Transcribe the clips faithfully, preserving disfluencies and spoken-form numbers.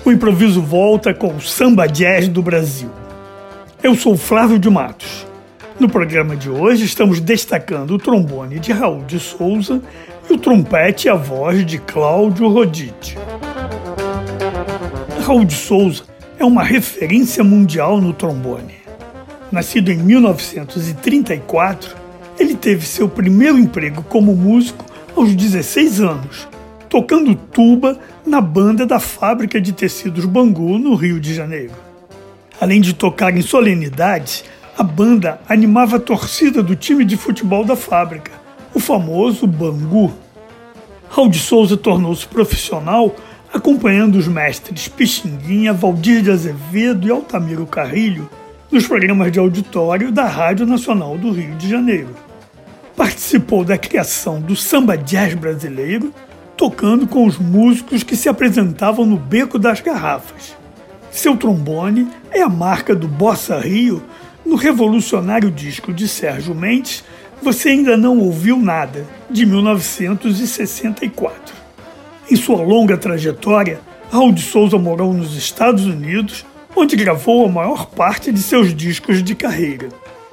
O improviso volta com o Samba Jazz do Brasil. Eu sou Flávio de Matos. No programa de hoje estamos destacando o trombone de Raul de Souza e o trompete e a voz de Cláudio Roditi. Raul de Souza é uma referência mundial no trombone. Nascido em mil novecentos e trinta e quatro, ele teve seu primeiro emprego como músico aos dezesseis anos, tocando tuba na banda da Fábrica de Tecidos Bangu, no Rio de Janeiro. Além de tocar em solenidades, a banda animava a torcida do time de futebol da fábrica, o famoso Bangu. Raul de Souza tornou-se profissional acompanhando os mestres Pixinguinha, Valdir de Azevedo e Altamiro Carrilho nos programas de auditório da Rádio Nacional do Rio de Janeiro. Participou da criação do Samba Jazz brasileiro, tocando com os músicos que se apresentavam no Beco das Garrafas. Seu trombone é a marca do Bossa Rio no revolucionário disco de Sérgio Mendes, Você Ainda Não Ouviu Nada, de mil novecentos e sessenta e quatro. Em sua longa trajetória, Raul de Souza morou nos Estados Unidos, onde gravou a maior parte de seus discos de carreira.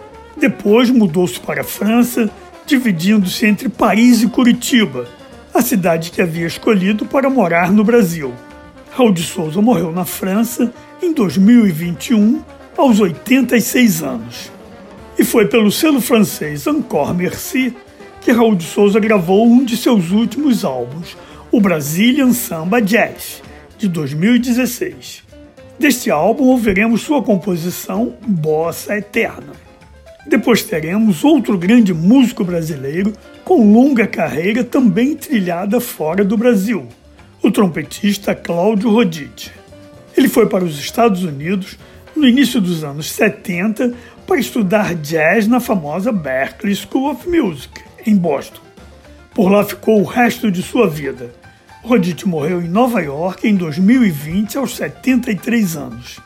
Depois mudou-se para a França, dividindo-se entre Paris e Curitiba, a cidade que havia escolhido para morar no Brasil. Raul de Souza morreu na França em dois mil e vinte e um, aos oitenta e seis anos. E foi pelo selo francês Encore Merci que Raul de Souza gravou um de seus últimos álbuns, o Brazilian Samba Jazz, de dois mil e dezesseis. Deste álbum ouviremos sua composição Bossa Eterna. Depois teremos outro grande músico brasileiro com longa carreira também trilhada fora do Brasil, o trompetista Cláudio Roditi. Ele foi para os Estados Unidos no início dos anos setenta para estudar jazz na famosa Berklee School of Music, em Boston. Por lá ficou o resto de sua vida. Roditi morreu em Nova York em dois mil e vinte, aos setenta e três anos.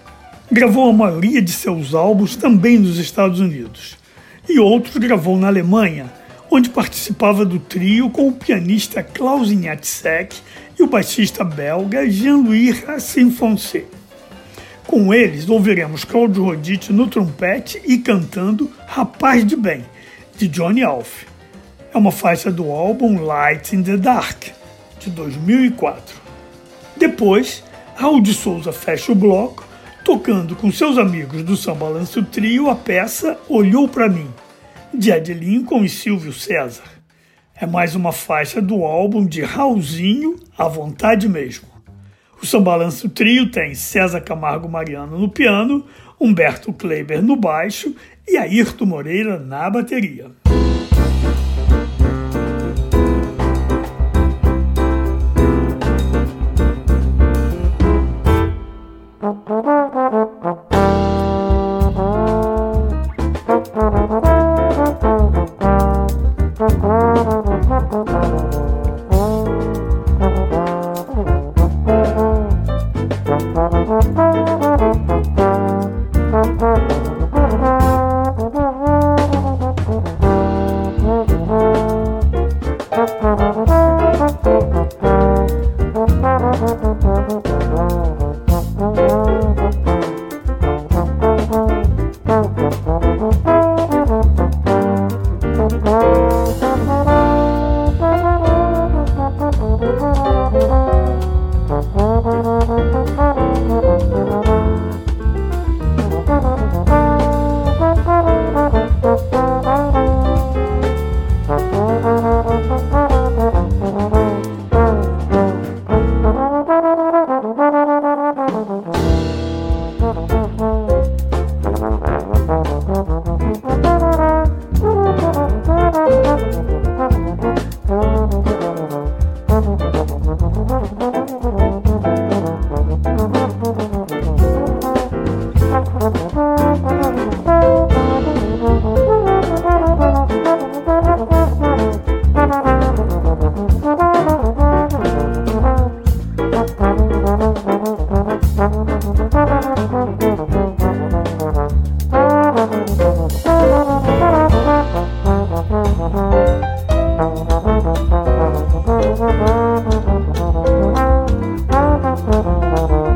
Gravou a maioria de seus álbuns também nos Estados Unidos, e outros gravou na Alemanha, onde participava do trio com o pianista Klaus Ignatsek e o baixista belga Jean-Louis Racine-Foncé. Com eles, ouviremos Cláudio Roditi no trompete e cantando Rapaz de Bem, de Johnny Alf. É uma faixa do álbum Light in the Dark, de dois mil e quatro. Depois, Raul de Souza fecha o bloco, tocando com seus amigos do Samba Balanço Trio a peça Olhou Pra Mim, de Ed Lincoln e Silvio César. É mais uma faixa do álbum de Raulzinho, À Vontade Mesmo. O Samba Balanço Trio tem César Camargo Mariano no piano, Humberto Kleiber no baixo e Ayrton Moreira na bateria. Thank you.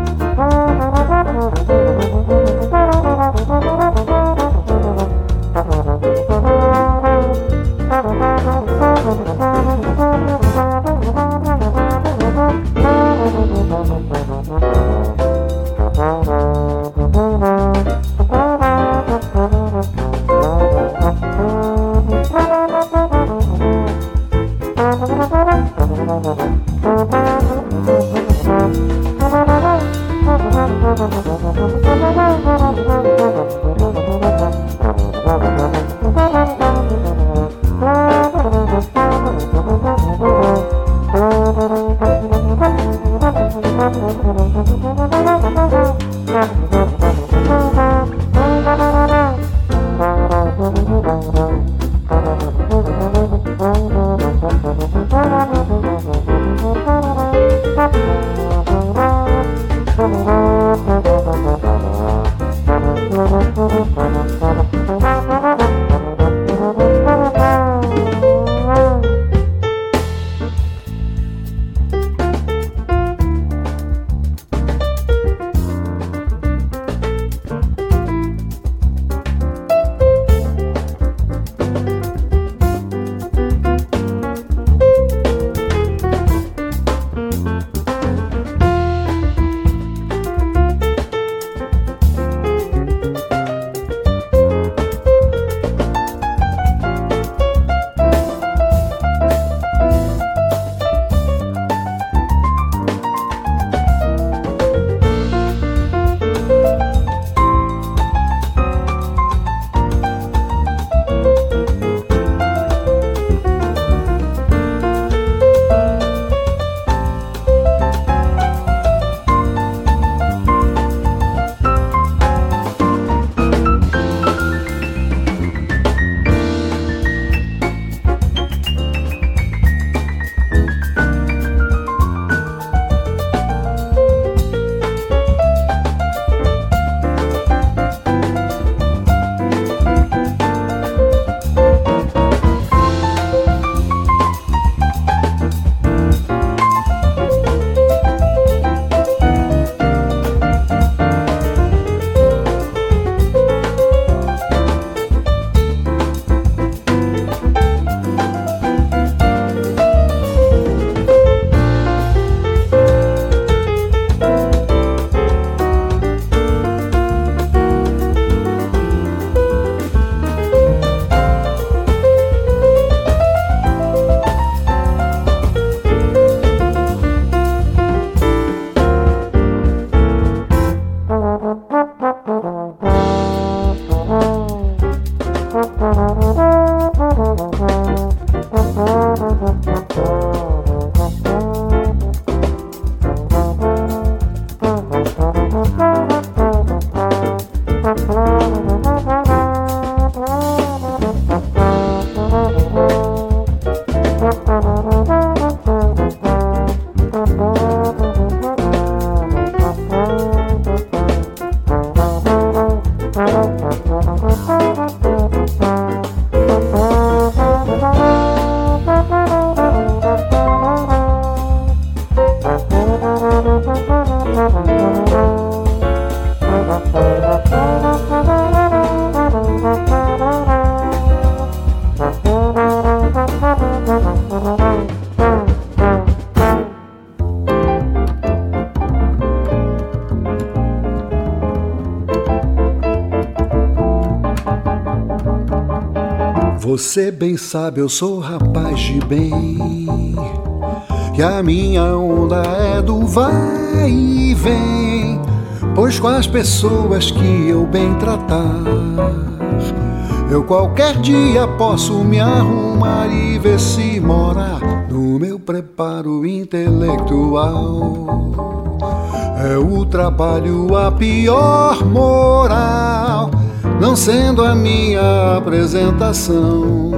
Você bem sabe, eu sou rapaz de bem, que a minha onda é do vai e vem, pois com as pessoas que eu bem tratar, eu qualquer dia posso me arrumar e ver se mora no meu preparo intelectual. É o trabalho a pior moral, não sendo a minha apresentação.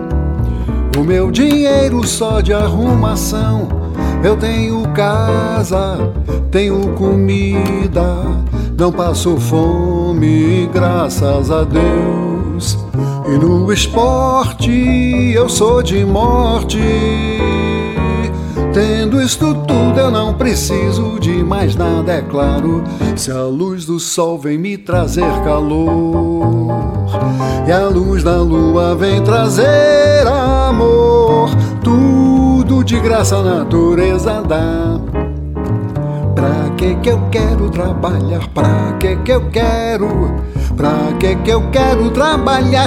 O meu dinheiro só de arrumação, eu tenho casa, tenho comida, não passo fome, graças a Deus. E no esporte eu sou de morte. Tendo isto tudo eu não preciso de mais nada, é claro. Se a luz do sol vem me trazer calor e a luz da lua vem trazer amor, tudo de graça a natureza dá. Pra que que eu quero trabalhar? Pra que que eu quero? Pra que que eu quero trabalhar?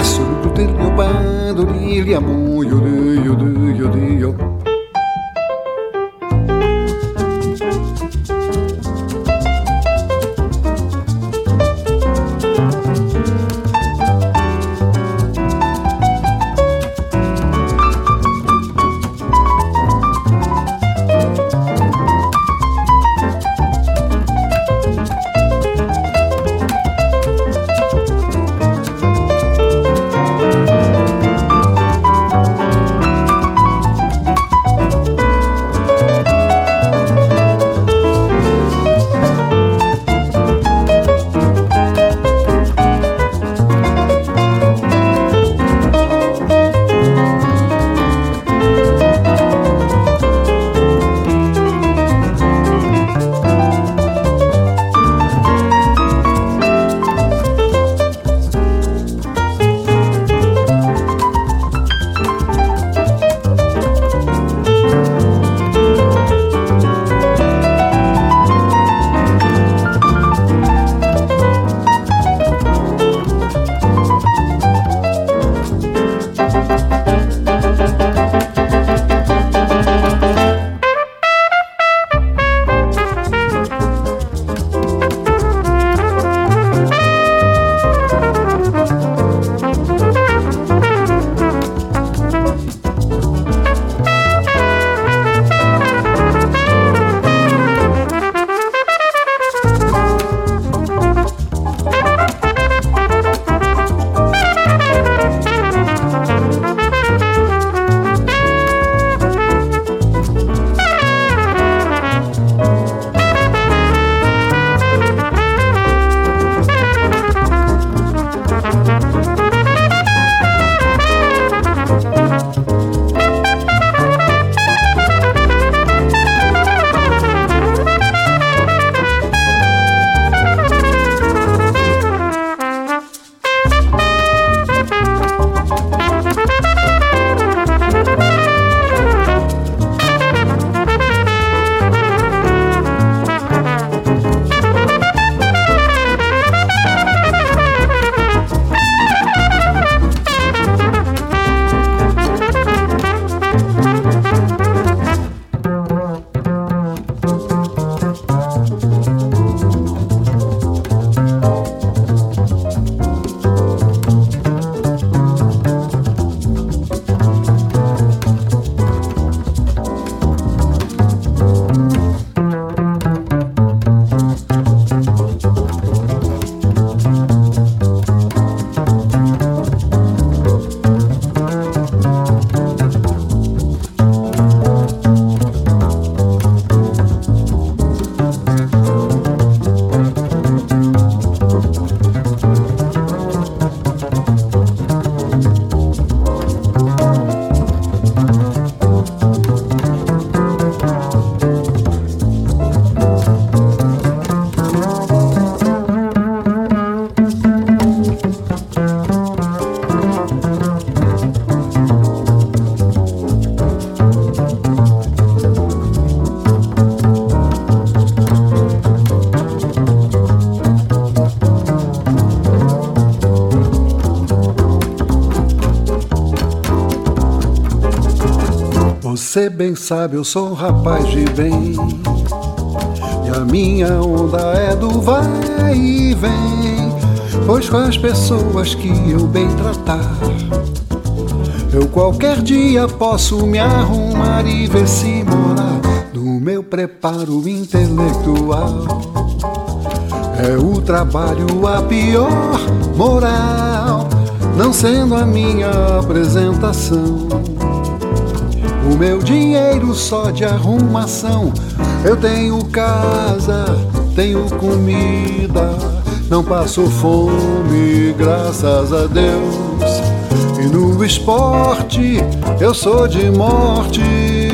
Você bem sabe, eu sou um rapaz de bem, e a minha onda é do vai e vem, pois com as pessoas que eu bem tratar, eu qualquer dia posso me arrumar e ver se morar no meu preparo intelectual. É o trabalho a pior moral, não sendo a minha apresentação. O meu dinheiro só de arrumação, eu tenho casa, tenho comida, não passo fome, graças a Deus. E no esporte eu sou de morte.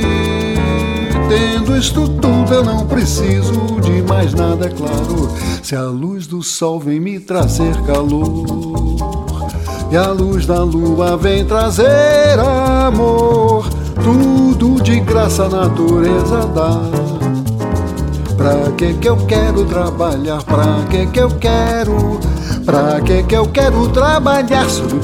Tendo isto tudo eu não preciso de mais nada, é claro. Se a luz do sol vem me trazer calor, e a luz da lua vem trazer amor, tudo de graça a natureza dá. Pra que que eu quero trabalhar? Pra que que eu quero? Pra que que eu quero trabalhar?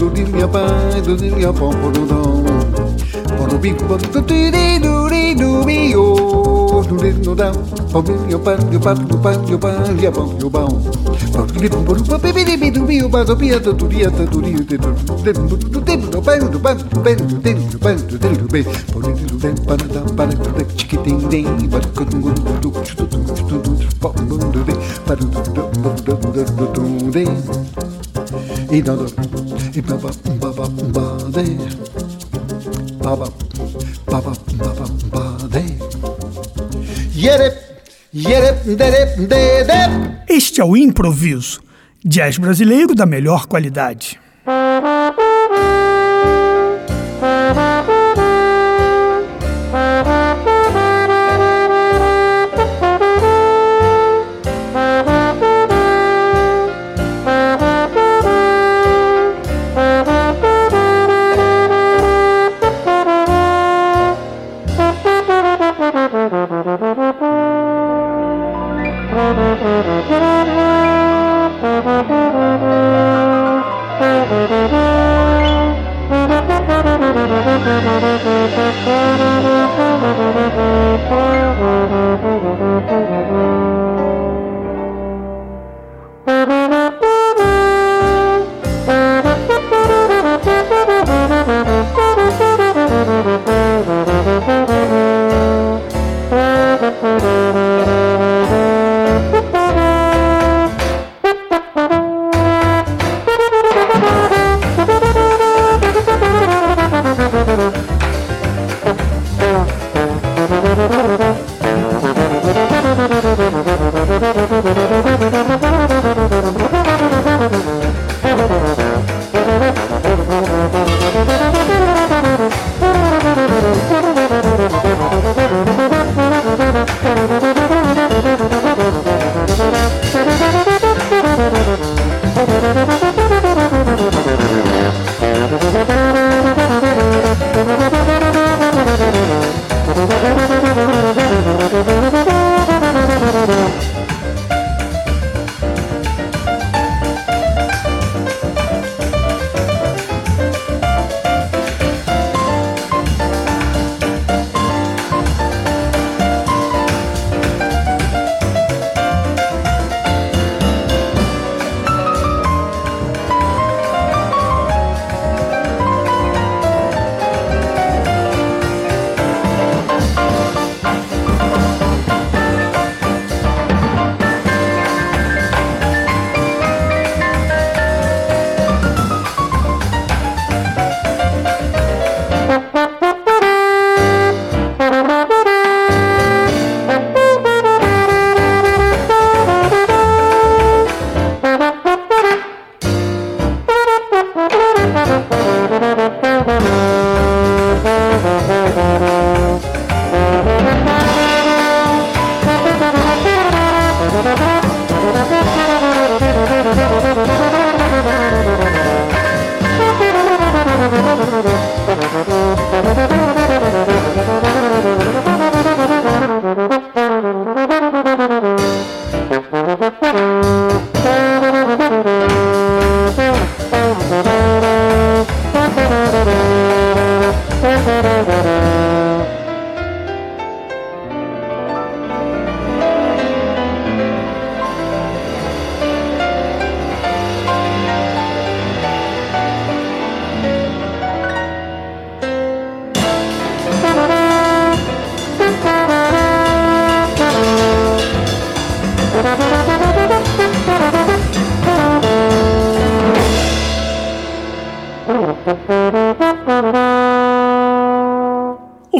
E nada, e baba baba bade, baba baba baba bade. Yere, yere, dere, dede. Este é o Improviso, jazz brasileiro da melhor qualidade.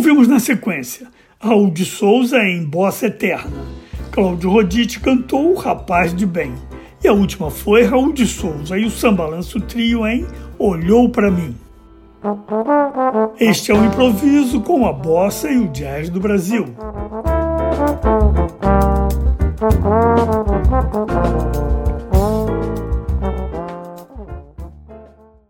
Ouvimos na sequência Raul de Souza em Bossa Eterna. Cláudio Roditi cantou O Rapaz de Bem. E a última foi Raul de Souza e o Sambalanço Trio em Olhou Pra Mim. Este é o improviso com a bossa e o jazz do Brasil.